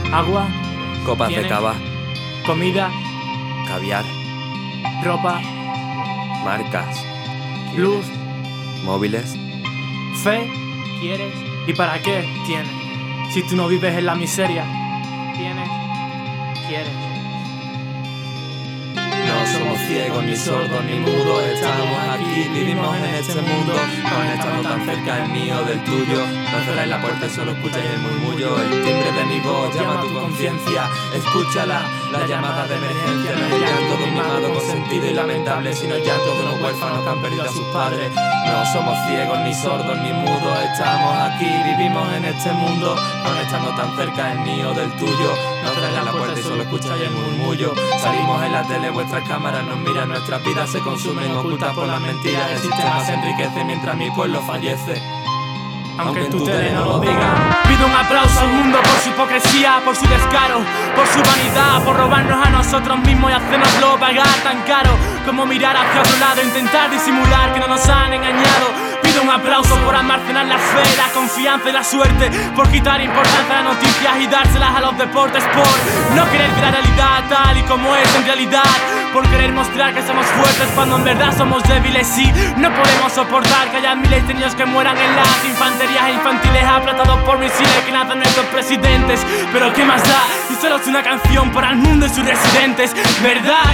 agua, copas de cava, comida, caviar, ropa, marcas, luz, móviles. fe, ¿quieres? ¿Y para qué tienes? Si tú no vives en la miseria, tienes, quieres. No somos ciegos, ni sordos, ni mudos. Estamos aquí, vivimos en este mundo. Aún estando tan cerca el mío del tuyo. No cerráis la puerta y solo escucháis el murmullo. El timbre de mi voz llama a tu conciencia. Escúchala, la llamada de emergencia. No es el llanto de un mimado consentido y lamentable, sino el llanto de unos huérfanos que han perdido a sus padres. No somos ciegos, ni sordos, ni mudos. Estamos aquí, vivimos en este mundo. Aún estando tan cerca el mío del tuyo. No cerráis la puerta y solo escucháis el murmullo. Salimos en la tele, vuestras cámaras nos miran, nuestras vidas se consumen ocultas por las mentiras. El sistema se enriquece mientras mi pueblo fallece, aunque en tu tele no lo digan. Pido un aplauso al mundo por su hipocresía, por su descaro, por su vanidad, por robarnos a nosotros mismos y hacernoslo pagar tan caro como mirar hacia otro lado, intentar disimular que no nos han engañado. Pido un aplauso por almacenar la fe, la confianza y la suerte, por quitar importancia a las noticias y dárselas a los deportes, por no querer ver la realidad tal y como es en realidad, por querer mostrar que somos fuertes cuando en verdad somos débiles y no podemos soportar que haya miles de niños que mueran en las infanterías infantiles aplastados por misiles que nacen nuestros presidentes. Pero qué más da si solo es una canción para el mundo y sus residentes, ¿verdad?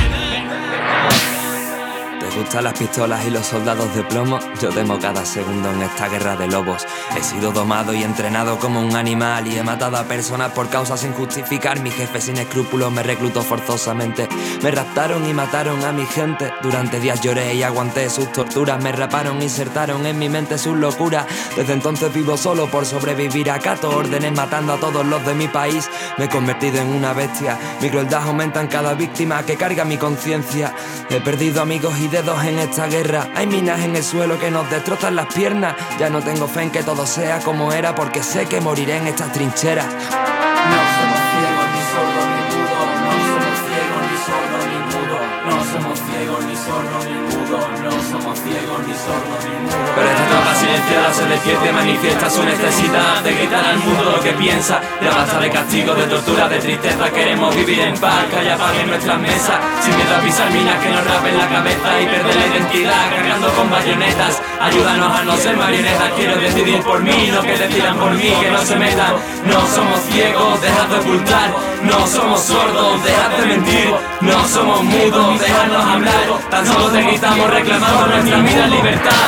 ¿Te gustan las pistolas y los soldados de plomo? Yo temo cada segundo en esta guerra de lobos. He sido domado y entrenado como un animal y he matado a personas por causas sin justificar. Mi jefe sin escrúpulos me reclutó forzosamente. Me raptaron y mataron a mi gente. Durante días lloré y aguanté sus torturas. Me raparon y insertaron en mi mente sus locuras. Desde entonces vivo solo por sobrevivir. Acato órdenes matando a todos los de mi país. Me he convertido en una bestia. Mi crueldad aumenta en cada víctima que carga mi conciencia. He perdido amigos y dedos en esta guerra. Hay minas en el suelo que nos destrozan las piernas. Ya no tengo fe en que todo sea como era, porque sé que moriré en estas trincheras. No somos ciegos, ni sordos, ni mudos. No somos ciegos, ni sordos, ni mudos. No somos ciegos, ni sordos, ni mudos. No somos ciegos, ni sordos, ni mudos. Pero esta tropa silenciada se despierta y manifiesta su necesidad de gritar al mundo lo que piensa. Ya basta de castigo, de tortura, de tristeza. Queremos vivir en paz, que haya paz en nuestras mesas, sin miedo a pisar minas que nos rapen la cabeza y perder la identidad cargando con bayonetas. Ayúdanos a no ser marionetas. Quiero decidir por mí, no que decidan por mí, que no se metan. No somos ciegos, dejad de ocultar. No somos sordos, dejad de mentir. No somos mudos, dejadnos hablar. Tan solo te gritamos reclamando nuestra vida en libertad.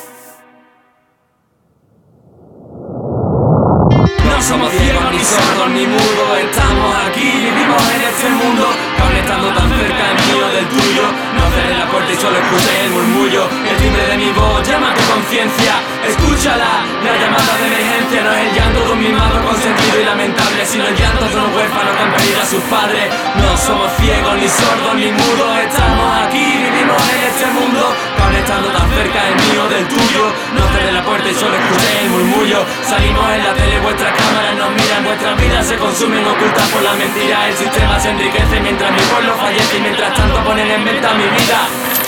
No somos ciegos, ni sordos, ni mudos. Estamos aquí, vivimos en este mundo. Aún estando tan cerca el mío del tuyo. No cerré la puerta y solo escuché el murmullo. El timbre de mi voz llama a tu conciencia. Escúchala, la llamada de emergencia. No es el llanto de un mimado consentido y lamentable, sino el llanto de unos huérfanos que han perdido a sus padres. No somos ciegos, ni sordos, ni mudos. Estamos aquí, vivimos en este mundo. Aún estando tan cerca el mío del tuyo. No cerré la puerta y solo escuché el murmullo. Salimos en la tele, vuestras cámaras nos miran. Vuestras vidas se consumen ocultas por la mentira. El sistema se enriquece mientras mi pueblo fallece y mientras tanto ponen en venta mi vida.